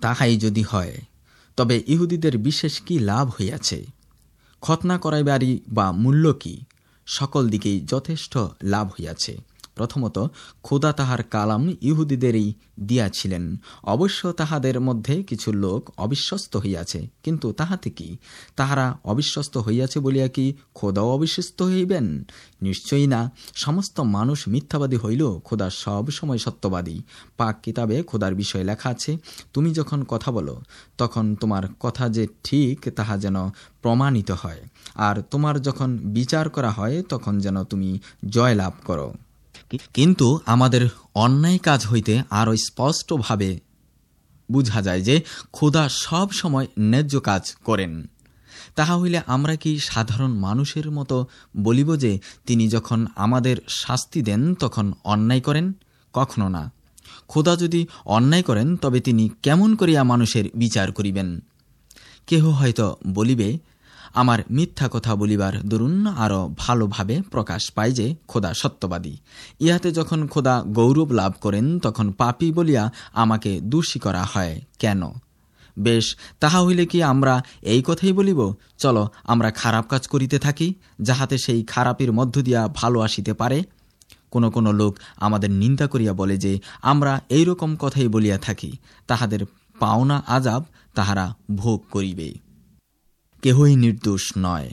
তাহাই যদি হয়, তবে ইহুদিদের বিশেষ কি লাভ হইয়াছে? খতনা করাইবারই বা মূল্য কি? সকল দিকেই যথেষ্ট লাভ হইয়াছে। প্রথমত, খোদা তাহার কালাম ইহুদিদেরই দিয়াছিলেন। অবশ্য তাহাদের মধ্যে কিছু লোক অবিশ্বস্ত হইয়াছে, কিন্তু তাহাতে কি? তাহারা অবিশ্বস্ত হইয়াছে বলিয়া কি খোদাও অবিশ্বস্ত হইবেন? নিশ্চয়ই না। সমস্ত মানুষ মিথ্যাবাদী হইল, খোদা সব সময় সত্যবাদী। পাক কিতাবে খোদার বিষয়ে লেখা আছে, তুমি যখন কথা বলো, তখন তোমার কথা যে ঠিক তাহা যেন প্রমাণিত হয়, আর তোমার যখন বিচার করা হয়, তখন যেন তুমি জয় লাভ করো। কিন্তু আমাদের অন্যায় কাজ হইতে আরও স্পষ্টভাবে বুঝা যায় যে খোদা সব সময় ন্যায্য কাজ করেন। তাহা হইলে আমরা কি সাধারণ মানুষের মতো বলিব যে তিনি যখন আমাদের শাস্তি দেন তখন অন্যায় করেন? কখনো না। খোদা যদি অন্যায় করেন, তবে তিনি কেমন করিয়া মানুষের বিচার করিবেন? কেহ হয়তো বলিবে, আমার মিথ্যা কথা বলিবার দরুন আরও ভালোভাবে প্রকাশ পায় যে খোদা সত্যবাদী। ইহাতে যখন খোদা গৌরব লাভ করেন, তখন পাপী বলিয়া আমাকে দোষী করা হয় কেন? বেশ, তাহা হইলে কি আমরা এই কথাই বলিব, চলো আমরা খারাপ কাজ করিতে থাকি, যাহাতে সেই খারাপের মধ্য দিয়া ভালো আসিতে পারে? কোনো কোনো লোক আমাদের নিন্দা করিয়া বলে যে আমরা এইরকম কথাই বলিয়া থাকি, তাহাদের পাওনা আযাব তাহারা ভোগ করিবে। কেহই নির্দোষ নয়।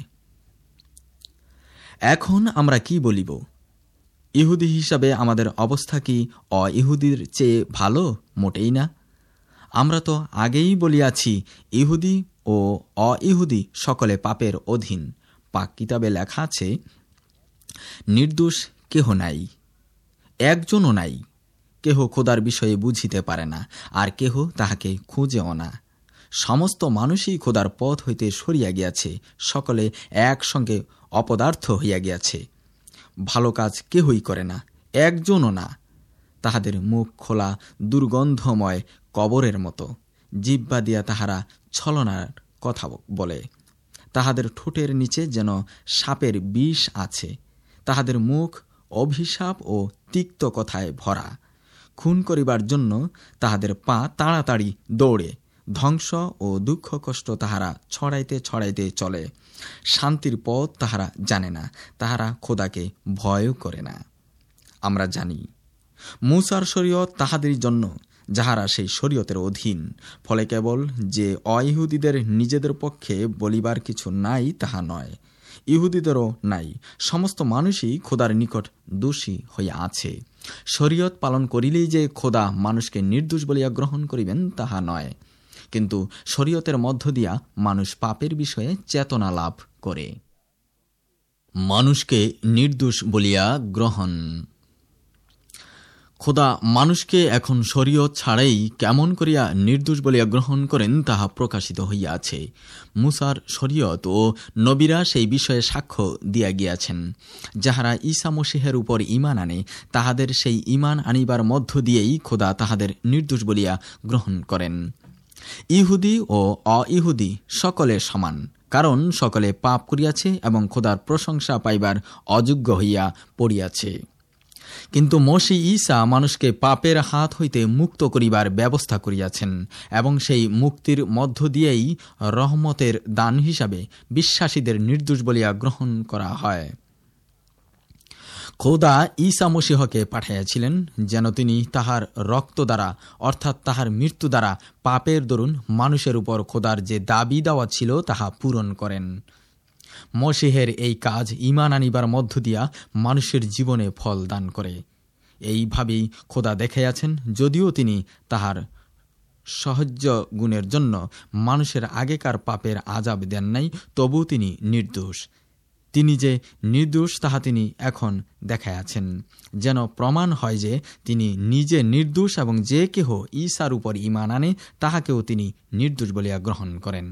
এখন আমরা কি বলিব? ইহুদি হিসাবে আমাদের অবস্থা কি অ-ইহুদির চেয়ে ভালো? মোটেই না। আমরা তো আগেই বলিয়াছি, ইহুদি ও অ-ইহুদি সকলে পাপের অধীন। পাক কিতাবে লেখা আছে, নির্দোষ কেহ নাই, একজনও নাই। কেহ খোদার বিষয়ে বুঝিতে পারে না, আর কেহ তাহাকে খুঁজেও না। সমস্ত মানুষই খোদার পথ হইতে সরিয়া গিয়াছে, সকলে একসঙ্গে অপদার্থ হইয়া গিয়াছে। ভালো কাজ কেহই করে না, একজনও না। তাহাদের মুখ খোলা দুর্গন্ধময় কবরের মতো, জিহ্বা দিয়া তাহারা ছলনার কথা বলে। তাহাদের ঠোঁটের নিচে যেন সাপের বিষ আছে। তাহাদের মুখ অভিশাপ ও তিক্ত কথায় ভরা। খুন করিবার জন্য তাহাদের পা তাড়াতাড়ি দৌড়ে। ধ্বংস ও দুঃখ কষ্ট তাহারা ছড়াইতে ছড়াইতে চলে। শান্তির পথ তাহারা জানে না, তাহারা খোদাকে ভয়ও করে না। আমরা জানি মূসার শরীয়ত তাহাদের জন্য, যাহারা সেই শরীয়তের অধীন। ফলে কেবল যে অইহুদিদের নিজেদের পক্ষে বলিবার কিছু নাই তাহা নয়, ইহুদিদেরও নাই। সমস্ত মানুষই খোদার নিকট দোষী হইয়া আছে। শরীয়ত পালন করিলেই যে খোদা মানুষকে নির্দোষ বলিয়া গ্রহণ করিবেন তাহা নয়, কিন্তু শরীয়তের মধ্য দিয়া মানুষ পাপের বিষয়ে চেতনা লাভ করে। মানুষকে নির্দোষ বলিয়া গ্রহণ। খোদা মানুষকে এখন শরীয়ত ছাড়াই কেমন করিয়া নির্দোষ বলিয়া গ্রহণ করেন তাহা প্রকাশিত হইয়াছে। মূসার শরীয়ত ও নবীরা সেই বিষয়ে সাক্ষ্য দিয়া গিয়াছেন। যাহারা ঈসা মসীহের উপর ঈমান আনে, তাহাদের সেই ঈমান আনিবার মধ্য দিয়েই খোদা তাহাদের নির্দোষ বলিয়া গ্রহণ করেন। ইহুদি ও অ-ইহুদি সকলে সমান, কারণ সকলে পাপ করিয়াছে এবং খোদার প্রশংসা পাইবার অযোগ্য হইয়া পড়িয়াছে। কিন্তু মসী ঈসা মানুষকে পাপের হাত হইতে মুক্ত করিবার ব্যবস্থা করিয়াছেন, এবং সেই মুক্তির মধ্য দিয়েই রহমতের দান হিসাবে বিশ্বাসীদের নির্দোষ বলিয়া গ্রহণ করা হয়। খোদা ঈসা মসীহকে পাঠাইয়াছিলেন যেন তিনি তাহার রক্ত দ্বারা, অর্থাৎ তাহার মৃত্যু দ্বারা পাপের দরুন মানুষের উপর খোদার যে দাবি দেওয়া ছিল তাহা পূরণ করেন। মসীহের এই কাজ ঈমান আনিবার মধ্য দিয়া মানুষের জীবনে ফল দান করে। এইভাবেই খোদা দেখাইয়াছেন, যদিও তিনি তাহার সহ্য গুণের জন্য মানুষের আগেকার পাপের আযাব দেন নাই, তবু তিনি নির্দোষ। তিনি যে নির্দোষ তাহা তিনি এখন দেখাইয়াছেন, যেন প্রমাণ হয় যে তিনি নিজে নির্দোষ, এবং যে কেহ ঈসার উপর ঈমান আনে তাহাকেও তিনি নির্দোষ বলিয়া গ্রহণ করেন।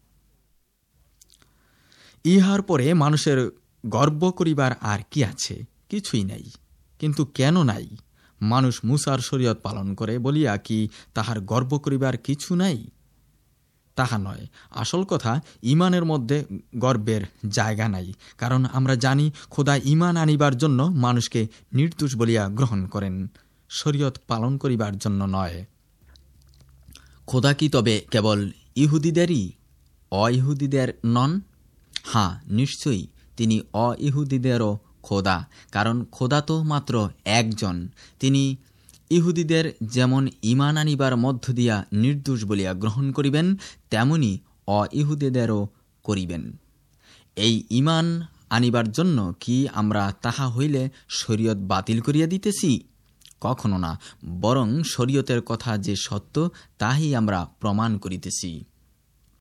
ইহার পরে মানুষের গর্ব করিবার আর কি আছে? কিছুই নাই। কিন্তু কেন নাই? মানুষ মূসার শরীয়ত পালন করে বলিয়া কি তাহার গর্ব করিবার কিছু নাই? তাহা নয়। আসল কথা, ঈমানের মধ্যে গর্বের জায়গা নাই, কারণ আমরা জানি খোদা ঈমান আনিবার জন্য মানুষকে নির্দোষ বলিয়া গ্রহণ করেন, শরীয়ত পালন করিবার জন্য নয়। খোদা কি তবে কেবল ইহুদিদেরই, অইহুদিদের নন? হ্যাঁ, নিশ্চয়ই তিনি অইহুদিদেরও খোদা, কারণ খোদা তো মাত্র একজন। তিনি ইহুদিদের যেমন ঈমান আনিবার মধ্য দিয়া নির্দোষ বলিয়া গ্রহণ করিবেন, তেমনি অইহুদিদেরও করিবেন। এই ঈমান আনিবার জন্য কি আমরা তাহা হইলে শরীয়ত বাতিল করিয়া দিতেছি? কখনো না, বরং শরীয়তের কথা যে সত্য তাহাই আমরা প্রমাণ করিতেছি।